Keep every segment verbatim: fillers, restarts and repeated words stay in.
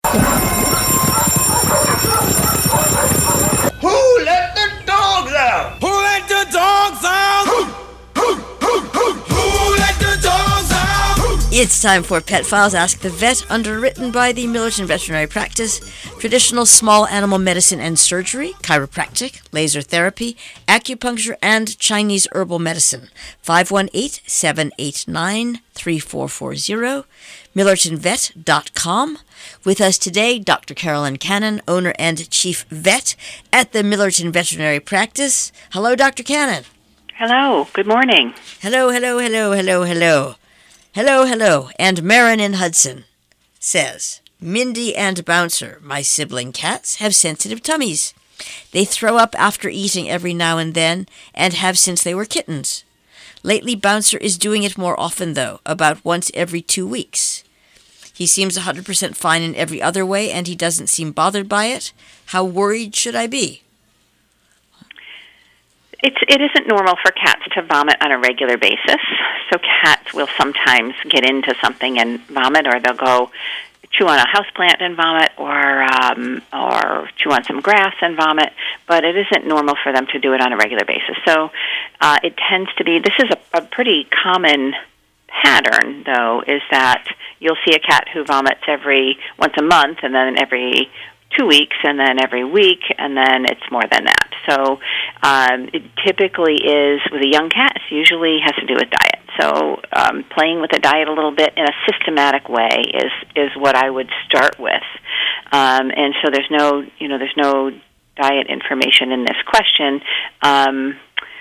Who let the dogs out? Who let the dogs out? Who, who, who, who, who let the dogs out? It's time for Pet Files Ask the Vet, underwritten by the Millerton Veterinary Practice. Traditional small animal medicine and surgery, chiropractic, laser therapy, acupuncture, and Chinese herbal medicine. five one eight, seven eight nine, three four four zero, millerton vet dot com. With us today, Doctor Carolyn Cannon, owner and chief vet at the Millerton Veterinary Practice. Hello, Doctor Cannon. Hello. Good morning. Hello, hello, hello, hello, hello. Hello, hello. And Marin in Hudson says, Mindy and Bouncer, my sibling cats, have sensitive tummies. They throw up after eating every now and then and have since they were kittens. Lately, Bouncer is doing it more often, though, about once every two weeks. He seems one hundred percent fine in every other way, and he doesn't seem bothered by it. How worried should I be? It's, it isn't normal for cats to vomit on a regular basis. So cats will sometimes get into something and vomit, or they'll go chew on a houseplant and vomit, or um, or chew on some grass and vomit. But it isn't normal for them to do it on a regular basis. So uh, it tends to be, this is a, a pretty common pattern, though, is that you'll see a cat who vomits every once a month, and then every two weeks, and then every week, and then it's more than that. So um, it typically is, with a young cat, it usually has to do with diet. So um, playing with the diet a little bit in a systematic way is is what I would start with. Um, and so there's no, you know, there's no diet information in this question. Um,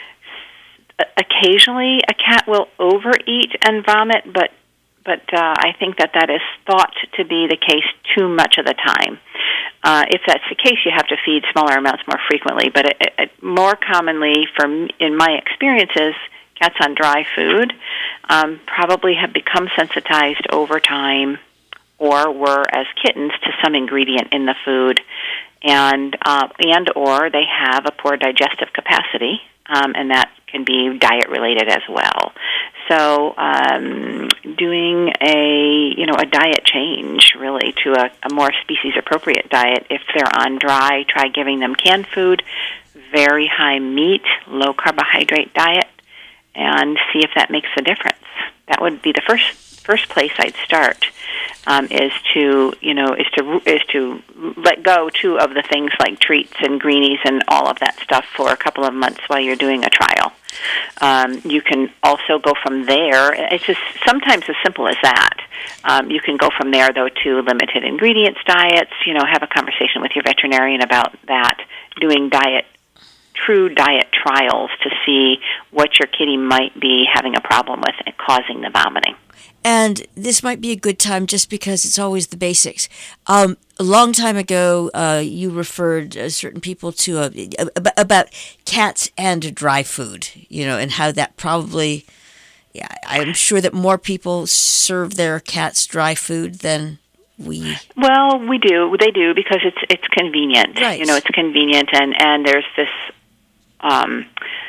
occasionally, a cat will overeat and vomit, but but uh, I think that that is thought to be the case too much of the time. Uh, if that's the case, you have to feed smaller amounts more frequently. But it, it, more commonly, from in my experiences, cats on dry food um, probably have become sensitized over time, or were as kittens to some ingredient in the food, and uh, and or they have a poor digestive capacity, um, and that can be diet related as well. So um, doing a you know a diet change really to a, a more species appropriate diet. If they're on dry, try giving them canned food, very high meat, low carbohydrate diet, and see if that makes a difference. That would be the first first place I'd start. Um, is to you know is to is to let go too of the things like treats and greenies and all of that stuff for a couple of months while you're doing a trial. Um, you can also go from there. It's just sometimes as simple as that. Um, you can go from there though to limited ingredients diets. You know, have a conversation with your veterinarian about that. Doing diet. True diet trials to see what your kitty might be having a problem with and causing the vomiting. And this might be a good time just because it's always the basics. Um, a long time ago, uh, you referred uh, certain people to uh, about cats and dry food, you know, and how that probably, yeah, I'm sure that more people serve their cats dry food than we. Well, we do. They do because it's it's convenient. Right. You know, it's convenient, and, and there's this um,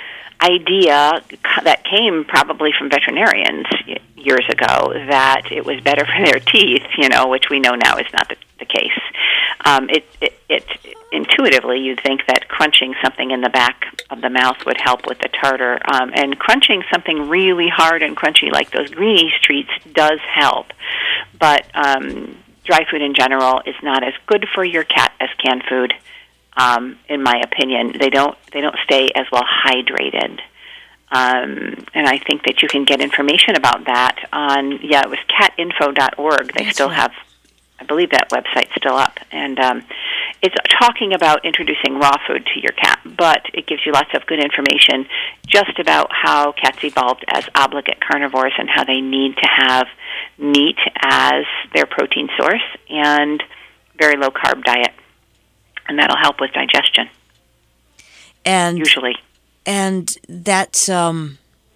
idea that came probably from veterinarians years ago that it was better for their teeth, you know, which we know now is not the, the case. Um, it, it, it intuitively, you'd think that crunching something in the back of the mouth would help with the tartar, um, and crunching something really hard and crunchy like those greenies treats does help. But um, dry food in general is not as good for your cat as canned food. Um, in my opinion, they don't they don't stay as well hydrated. Um, and I think that you can get information about that on, yeah, it was cat info dot org. They That's still right. have, I believe that website's still up. And um, it's talking about introducing raw food to your cat, but it gives you lots of good information just about how cats evolved as obligate carnivores and how they need to have meat as their protein source and very low-carb diet. And that'll help with digestion, and usually. And that's um,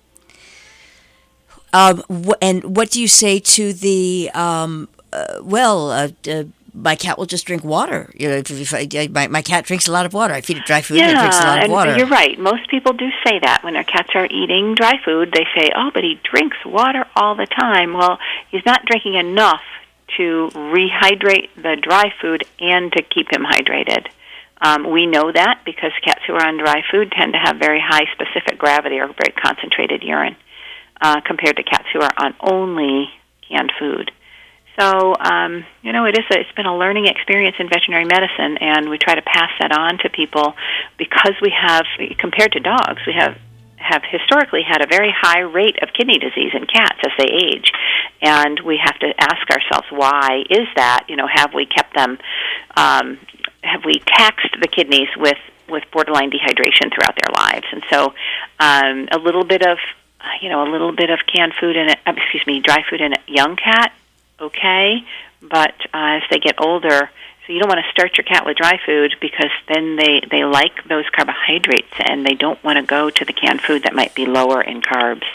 um, wh- and what do you say to the um, uh, well? Uh, uh, my cat will just drink water. You know, if, if I, my my cat drinks a lot of water. I feed it dry food. Yeah, and it drinks a lot of and water. You're right. Most people do say that when their cats are eating dry food. They say, "Oh, but he drinks water all the time." Well, he's not drinking enough to rehydrate the dry food and to keep him hydrated. Um, we know that because cats who are on dry food tend to have very high specific gravity or very concentrated urine uh, compared to cats who are on only canned food. So, um, you know, it is a, it's been a learning experience in veterinary medicine, and we try to pass that on to people because we have, compared to dogs, we have have historically had a very high rate of kidney disease in cats as they age. And we have to ask ourselves, why is that? You know, have we kept them, um, have we taxed the kidneys with, with borderline dehydration throughout their lives? And so um, a little bit of, you know, a little bit of canned food in a, excuse me, dry food in a young cat, okay, but uh, as they get older, so you don't want to start your cat with dry food because then they, they like those carbohydrates and they don't want to go to the canned food that might be lower in carbs.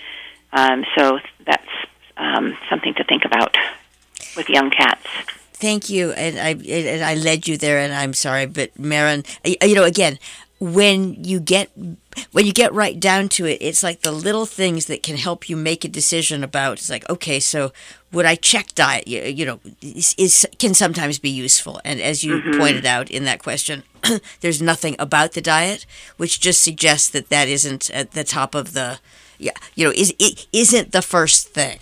Um, so that's um, something to think about with young cats. Thank you, and I and I led you there, and I'm sorry, but Maren, you know, again, when you get when you get right down to it, it's like the little things that can help you make a decision about. It's like, okay, so would I check diet? You, you know, is, is can sometimes be useful, and as you mm-hmm. pointed out in that question, there's nothing about the diet which just suggests that that isn't at the top of the, yeah, you know, is it isn't the first thing.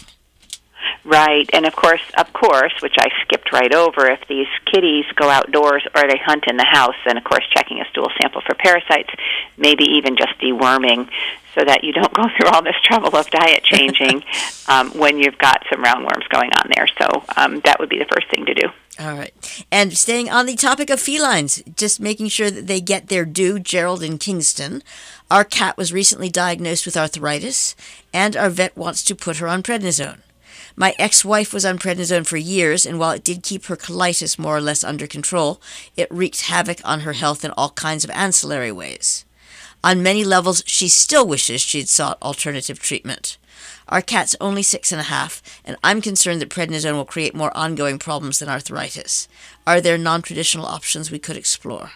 Right, and of course, of course, which I skipped right over, if these kitties go outdoors or they hunt in the house, then of course checking a stool sample for parasites, maybe even just deworming, so that you don't go through all this trouble of diet changing um, when you've got some roundworms going on there. So um, that would be the first thing to do. All right. And staying on the topic of felines, just making sure that they get their due, Gerald in Kingston. Our cat was recently diagnosed with arthritis, and our vet wants to put her on prednisone. My ex-wife was on prednisone for years, and while it did keep her colitis more or less under control, it wreaked havoc on her health in all kinds of ancillary ways. On many levels, she still wishes she'd sought alternative treatment. Our cat's only six and a half, and I'm concerned that prednisone will create more ongoing problems than arthritis. Are there non-traditional options we could explore?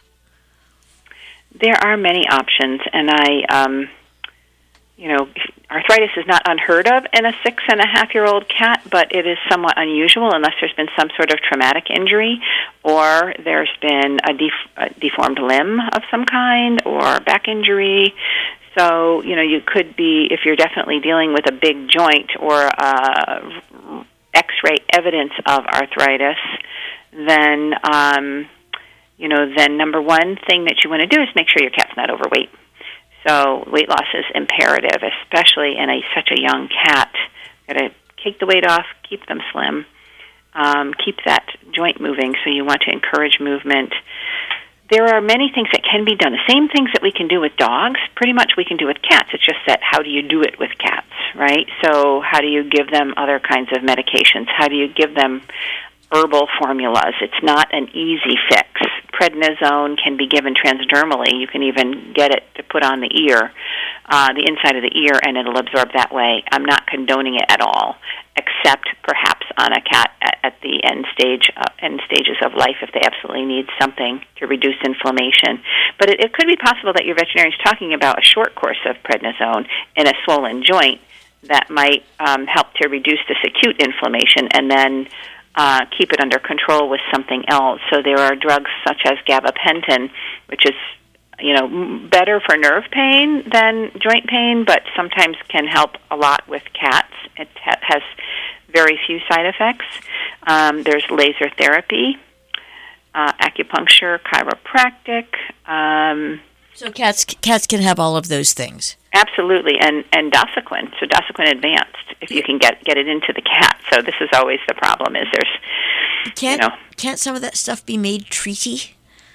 There are many options, and I... Um You know, arthritis is not unheard of in a six and a half year old cat, but it is somewhat unusual unless there's been some sort of traumatic injury or there's been a, def- a deformed limb of some kind or back injury. So, you know, you could be, if you're definitely dealing with a big joint or uh, X-ray evidence of arthritis, then, um, you know, then number one thing that you want to do is make sure your cat's not overweight. So weight loss is imperative, especially in a such a young cat. Got to take the weight off, keep them slim, um, keep that joint moving. So you want to encourage movement. There are many things that can be done. The same things that we can do with dogs, pretty much we can do with cats. It's just that how do you do it with cats, right? So how do you give them other kinds of medications? How do you give them herbal formulas? It's not an easy fix. Prednisone can be given transdermally. You can even get it to put on the ear, uh, the inside of the ear, and it'll absorb that way. I'm not condoning it at all, except perhaps on a cat at, at the end stage, uh, end stages of life, if they absolutely need something to reduce inflammation. But it, it could be possible that your veterinarian is talking about a short course of prednisone in a swollen joint that might um, help to reduce this acute inflammation, and then Uh, keep it under control with something else. So there are drugs such as gabapentin, which is, you know, better for nerve pain than joint pain, but sometimes can help a lot with cats. It ha- has very few side effects. Um, there's laser therapy, uh, acupuncture, chiropractic. Um, so cats cats can have all of those things. Absolutely, and and Dosiquin. So Dosiquin Advanced, if you can get get it into the cat. So this is always the problem: is there's, can't you know, can't some of that stuff be made treaty?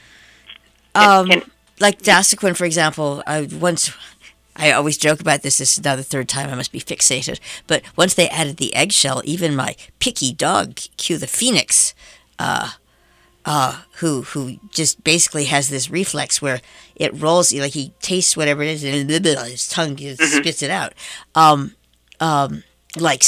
Um, can, like Dosiquin, for example. I once, I always joke about this. This is now the third time I must be fixated. But once they added the eggshell, even my picky dog, Q the Phoenix, uh, uh, who who just basically has this reflex where it rolls, like he tastes whatever it is, and his tongue just mm-hmm. spits it out. Um, um, likes it.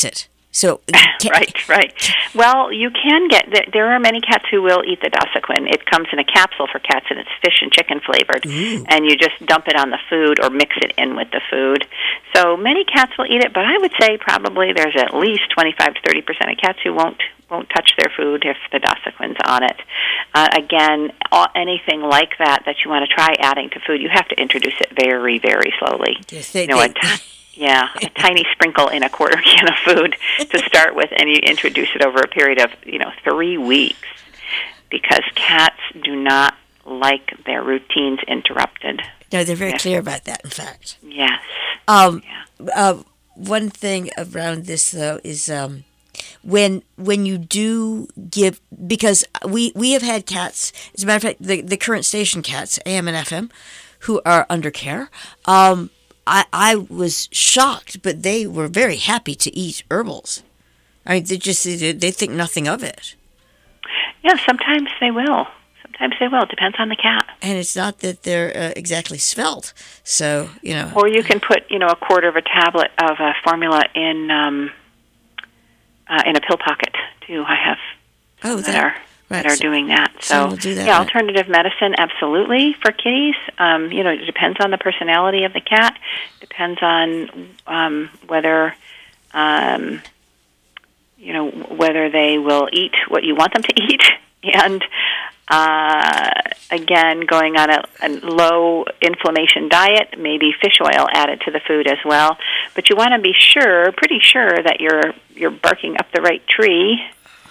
So can, right, right. Well, you can get, there are many cats who will eat the Dosiquin. It comes in a capsule for cats, and it's fish and chicken flavored. Ooh. And you just dump it on the food or mix it in with the food. So many cats will eat it, but I would say probably there's at least twenty-five to thirty percent of cats who won't won't touch their food if the Dosiquin's on it. Uh, again, all, anything like that that you want to try adding to food, you have to introduce it very, very slowly. Yes, they, you know, they, a t- yeah, a tiny sprinkle in a quarter can of food to start with, and you introduce it over a period of, you know, three weeks, because cats do not like their routines interrupted. No, they're very yes. clear about that, in fact. Yes. Um, yeah. uh, one thing around this, though, is um, when when you do give, because we, we have had cats, as a matter of fact, the, the current station cats, A M and F M, who are under care, um, I, I was shocked, but they were very happy to eat herbals. I mean, they just, they, they think nothing of it. Yeah, sometimes they will. Sometimes they will. It depends on the cat. And it's not that they're uh, exactly svelte, so, you know. Or you can put, you know, a quarter of a tablet of a formula in um, uh, in a pill pocket, too. I have oh, that, that are right. that are doing that. So, so we'll do that, yeah, right. alternative medicine, absolutely, for kitties. Um, you know, it depends on the personality of the cat. Depends on um, whether, um, you know, whether they will eat what you want them to eat. And, uh, again, going on a, a low inflammation diet, maybe fish oil added to the food as well. But you want to be sure, pretty sure, that you're you're barking up the right tree,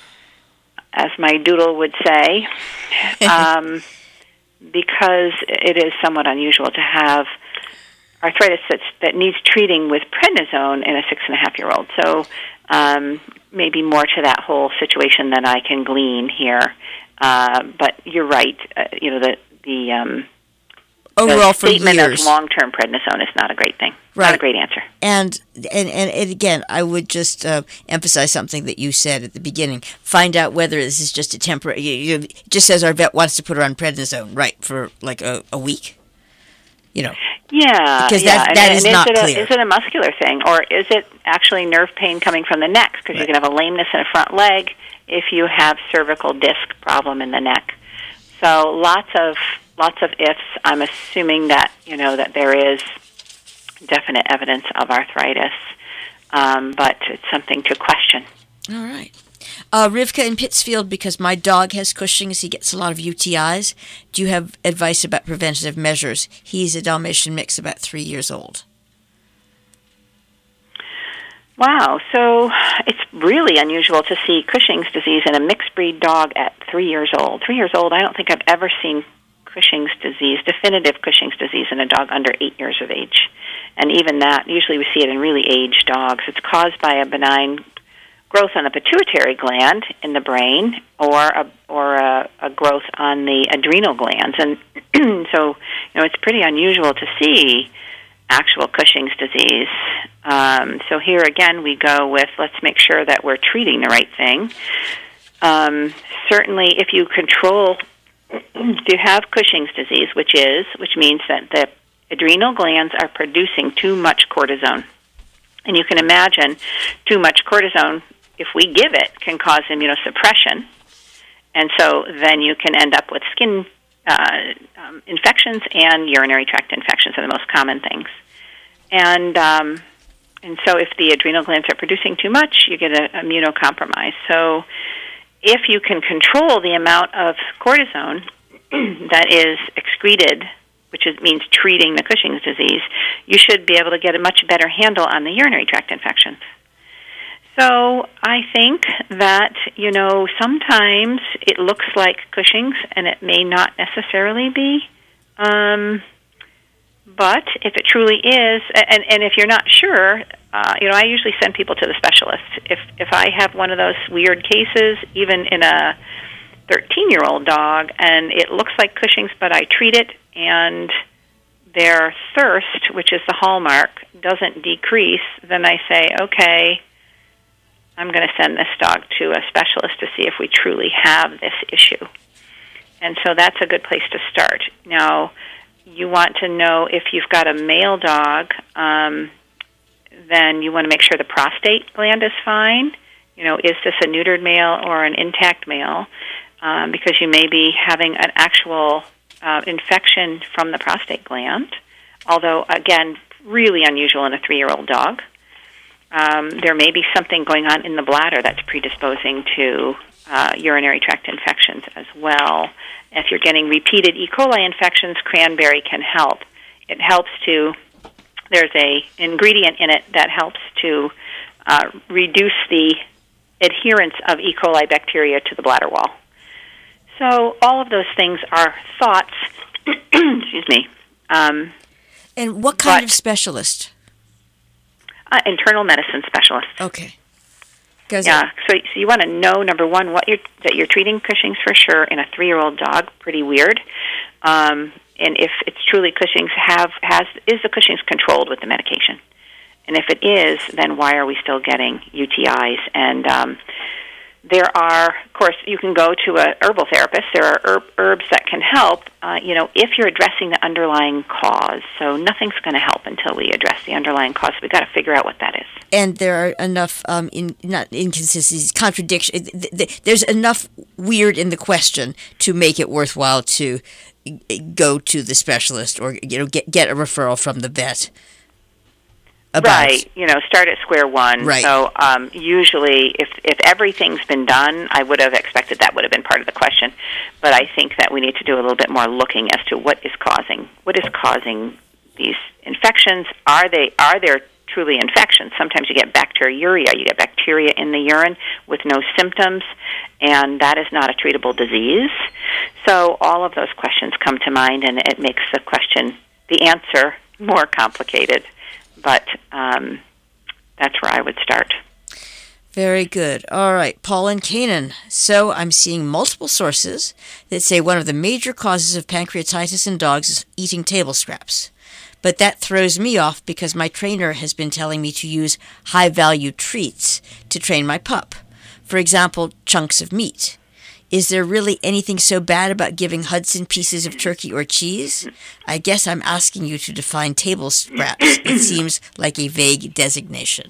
as my doodle would say, um, because it is somewhat unusual to have arthritis that's, that needs treating with prednisone in a six and a half year old. So um, maybe more to that whole situation than I can glean here. Uh, but you're right. Uh, you know, the the um, overall the for statement years. of long-term prednisone is not a great thing. Right. Not a great answer. And and and, and again, I would just uh, emphasize something that you said at the beginning. Find out whether this is just a temporary. You, you, it just says our vet wants to put her on prednisone, right, for like a, a week. You know. Yeah, because yeah. that, that and, is and not is it clear. A, is it a muscular thing, or is it actually nerve pain coming from the neck? Because right. you can have a lameness in a front leg if you have cervical disc problem in the neck. So lots of lots of ifs. I'm assuming that you know that there is definite evidence of arthritis, um, but it's something to question. All right. Uh, Rivka in Pittsfield, because my dog has Cushing's, he gets a lot of U T Is. Do you have advice about preventative measures? He's a Dalmatian mix, about three years old. Wow, so it's really unusual to see Cushing's disease in a mixed breed dog at three years old. Three years old, I don't think I've ever seen Cushing's disease, definitive Cushing's disease in a dog under eight years of age. And even that, usually we see it in really aged dogs. It's caused by a benign growth on the pituitary gland in the brain, or a, or a, a growth on the adrenal glands. And so, you know, it's pretty unusual to see actual Cushing's disease. Um, so here again, we go with let's make sure that we're treating the right thing. Um, certainly, if you control, if you have Cushing's disease, which is, which means that the adrenal glands are producing too much cortisone. And you can imagine too much cortisone, if we give it, can cause immunosuppression. And so then you can end up with skin uh, um, infections, and urinary tract infections are the most common things. And um, and so if the adrenal glands are producing too much, you get an immunocompromise. So if you can control the amount of cortisone that is excreted, which is, means treating the Cushing's disease, you should be able to get a much better handle on the urinary tract infections. So I think that, you know, sometimes it looks like Cushing's, and it may not necessarily be. Um, but if it truly is, and, and if you're not sure, uh, you know, I usually send people to the specialist. If if I have one of those weird cases, even in a thirteen-year-old dog, and it looks like Cushing's, but I treat it, and their thirst, which is the hallmark, doesn't decrease, then I say, okay, I'm going to send this dog to a specialist to see if we truly have this issue. And so that's a good place to start. Now, you want to know if you've got a male dog, um, then you want to make sure the prostate gland is fine. You know, is this a neutered male or an intact male? Um, because you may be having an actual uh, infection from the prostate gland, although, again, really unusual in a three-year-old dog. Um, there may be something going on in the bladder that's predisposing to uh, urinary tract infections as well. If you're getting repeated E. coli infections, cranberry can help. It helps to, there's a ingredient in it that helps to uh, reduce the adherence of E. coli bacteria to the bladder wall. So all of those things are thoughts, excuse me. Um, and what kind but, of specialist? Uh, internal medicine specialist. Okay. Yeah, so, so you want to know, number one, what you're, that you're treating Cushing's for sure in a three-year-old dog, pretty weird. Um, and if it's truly Cushing's, have has is the Cushing's controlled with the medication? And if it is, then why are we still getting U T Is? And um, there are, of course, you can go to a herbal therapist. There are herb, herbs that can help, uh, you know, if you're addressing the underlying cause. So nothing's going to help until we address the underlying cause. We've got to figure out what that is. And there are enough, um, in, not inconsistencies, contradictions. There's enough weird in the question to make it worthwhile to go to the specialist or, you know, get get a referral from the vet. About. Right, you know, start at square one. Right. So um, usually, if if everything's been done, I would have expected that would have been part of the question. But I think that we need to do a little bit more looking as to what is causing what is causing these infections. Are they are there truly infections? Sometimes you get bacteriuria, you get bacteria in the urine with no symptoms, and that is not a treatable disease. So all of those questions come to mind, and it makes the question, the answer, more complicated. But um, that's where I would start. Very good. All right, Paul and Canaan. So I'm seeing multiple sources that say one of the major causes of pancreatitis in dogs is eating table scraps. But that throws me off because my trainer has been telling me to use high-value treats to train my pup. For example, chunks of meat. Is there really anything so bad about giving Hudson pieces of turkey or cheese? I guess I'm asking you to define table scraps. It seems like a vague designation.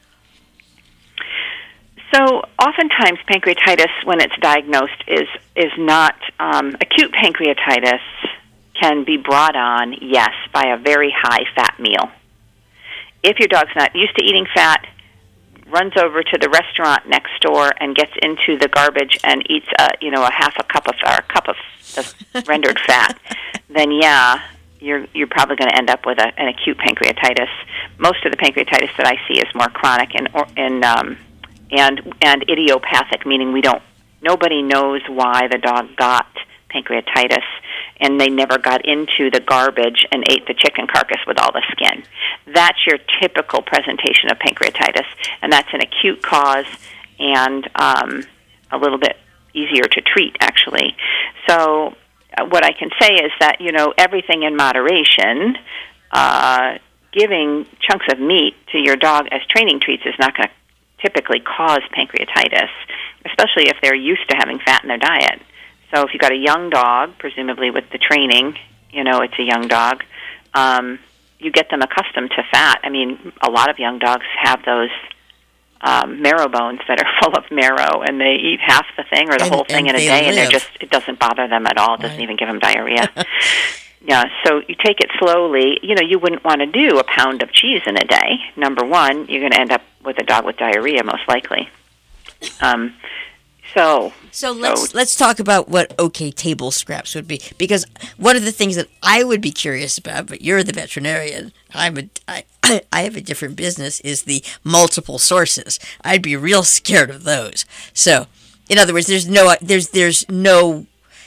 So oftentimes pancreatitis, when it's diagnosed, is is not um, acute pancreatitis can be brought on, yes, by a very high-fat meal. If your dog's not used to eating fat, runs over to the restaurant next door and gets into the garbage and eats a you know a half a cup of or a cup of the rendered fat, then yeah, you're you're probably going to end up with a, an acute pancreatitis. Most of the pancreatitis that I see is more chronic and or, and um, and and idiopathic, meaning we don't nobody knows why the dog got pancreatitis, and they never got into the garbage and ate the chicken carcass with all the skin. That's your typical presentation of pancreatitis, and that's an acute cause and um, a little bit easier to treat, actually. So uh, what I can say is that, you know, everything in moderation, uh, giving chunks of meat to your dog as training treats is not going to typically cause pancreatitis, especially if they're used to having fat in their diet. So if you've got a young dog, presumably with the training, you know, it's a young dog, um, you get them accustomed to fat. I mean, a lot of young dogs have those um, marrow bones that are full of marrow, and they eat half the thing or the and, whole thing in a day, live. and they're just it doesn't bother them at all. It doesn't right. even give them diarrhea. Yeah, so you take it slowly. You know, you wouldn't want to do a pound of cheese in a day. Number one, you're going to end up with a dog with diarrhea, most likely. Um So, so let's so, let's talk about what okay table scraps would be, because one of the things that I would be curious about, but you're the veterinarian, I'm a I, I have a different business, is the multiple sources. I'd be real scared of those. So, in other words, there's no there's there's no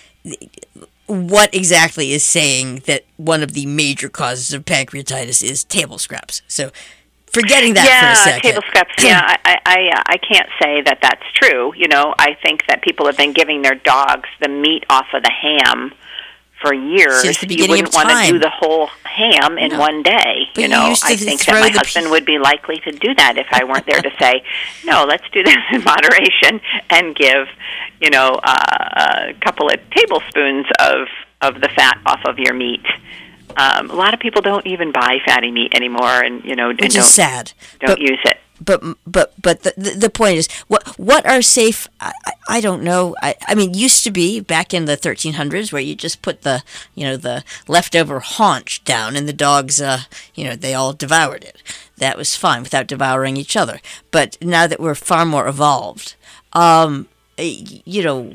what exactly is saying that one of the major causes of pancreatitis is table scraps. So, forgetting that yeah, for a second. table scraps. Yeah, I, I, uh, I can't say that that's true. You know, I think that people have been giving their dogs the meat off of the ham for years. Since the you beginning wouldn't of want time. to do the whole ham in No. one day. But you you know, used to I think throw that my the husband pe- would be likely to do that if I weren't there to say, no, let's do this in moderation and give, you know, uh, a couple of tablespoons of of the fat off of your meat. Um, a lot of people don't even buy fatty meat anymore, and you know, and Which don't, is sad. don't But- use it. But but but the, the the point is, what what are safe? I, I I don't know. I I mean, used to be back in the thirteen hundreds where you just put the you know the leftover haunch down and the dogs uh you know they all devoured it. That was fine without devouring each other. But now that we're far more evolved, um, you know,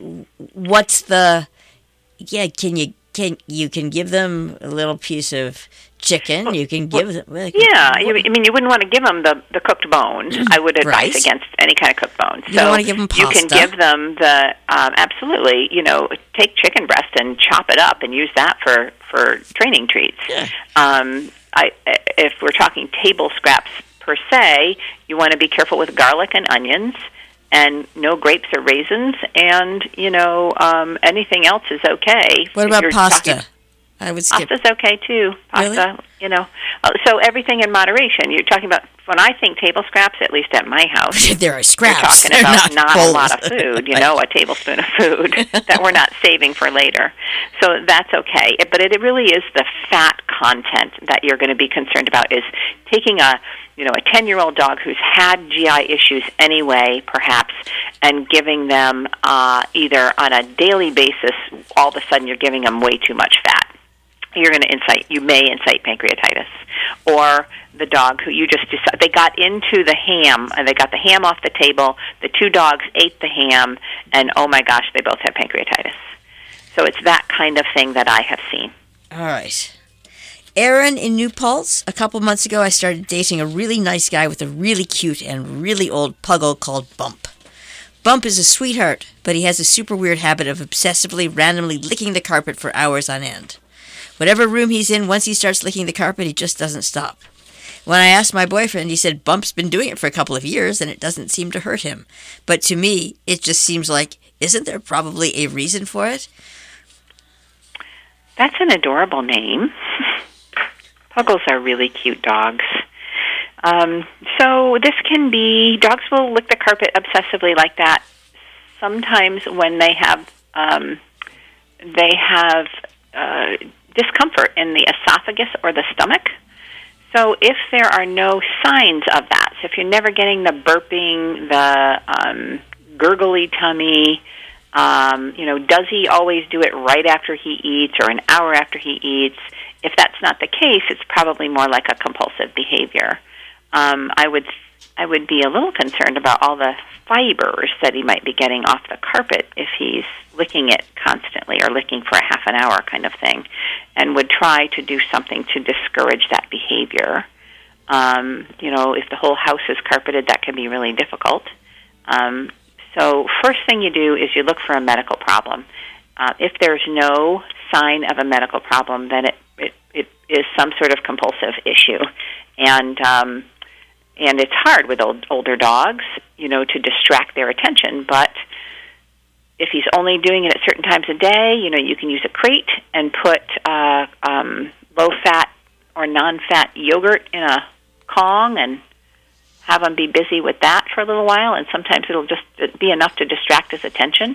what's the yeah? Can you can you can give them a little piece of chicken? You can give them. Well, Yeah, you, I mean, you wouldn't want to give them the, the cooked bone. I would advise Right. against any kind of cooked bone. You So don't wanna give 'em you can pasta. give them the um, absolutely. You know, take chicken breast and chop it up and use that for for training treats. Yeah. Um, I if we're talking table scraps per se, you want to be careful with garlic and onions. And no grapes or raisins, and you know um, anything else is okay. What If about you're pasta? talking- I would skip. Pasta's okay too. Pasta, Really? you know. Uh, so everything in moderation. You're talking about when I think table scraps, at least at my house, There are scraps. you're talking They're about not, not, whole. a lot of food. You know, a tablespoon of food that we're not saving for later. So that's okay. It- But it really is the fat content that you're going to be concerned about. Is taking a you know a ten-year-old dog who's had G I issues anyway, perhaps, and giving them uh, either on a daily basis. All of a sudden, you're giving them way too much fat. You're going to incite, you may incite pancreatitis. Or the dog who you just decided, they got into the ham, and they got the ham off the table, the two dogs ate the ham, and oh my gosh, they both have pancreatitis. So it's that kind of thing that I have seen. All right. Aaron in New Paltz, a couple months ago, I started dating a really nice guy with a really cute and really old puggle called Bump. Bump is a sweetheart, but he has a super weird habit of obsessively, randomly licking the carpet for hours on end. Whatever room he's in, once he starts licking the carpet, he just doesn't stop. When I asked my boyfriend, he said Bump's been doing it for a couple of years and it doesn't seem to hurt him. But to me, it just seems like, isn't there probably a reason for it? That's an adorable name. Puggles are really cute dogs. Um, so this can be, dogs will lick the carpet obsessively like that. Sometimes when they have, um, they have uh, discomfort in the esophagus or the stomach. So if there are no signs of that, so if you're never getting the burping, the um, gurgly tummy, um, you know, does he always do it right after he eats or an hour after he eats? If that's not the case, it's probably more like a compulsive behavior. Um, I would I would be a little concerned about all the fibers that he might be getting off the carpet if he's licking it constantly or licking for a half an hour kind of thing, and would try to do something to discourage that behavior. Um, you know, if the whole house is carpeted, that can be really difficult. Um, so first thing you do is you look for a medical problem. Uh, if there's no sign of a medical problem, then it, it, it is some sort of compulsive issue. And um, and it's hard with old, older dogs, you know, to distract their attention. But if he's only doing it at certain times of day, you know, you can use a crate and put uh, um, low-fat or non-fat yogurt in a Kong and have him be busy with that for a little while. And sometimes it'll just be enough to distract his attention.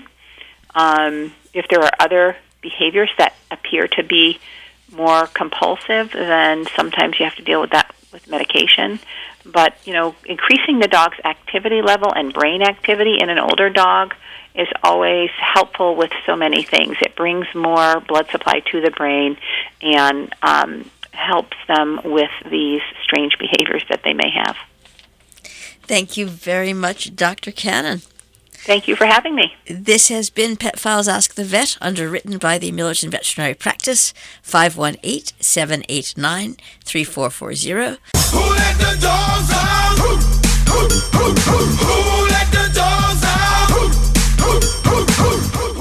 Um, if there are other behaviors that appear to be more compulsive, then sometimes you have to deal with that with medication. But, you know, increasing the dog's activity level and brain activity in an older dog is always helpful with so many things. It brings more blood supply to the brain and um, helps them with these strange behaviors that they may have. Thank you very much, Doctor Cannon. Thank you for having me. This has been Pet Files Ask the Vet, underwritten by the Millerton Veterinary Practice, five one eight, seven eight nine, three four four zero. Who let the dogs out? Who, who, who, who, who let the dogs out? Who, who, who, who, who?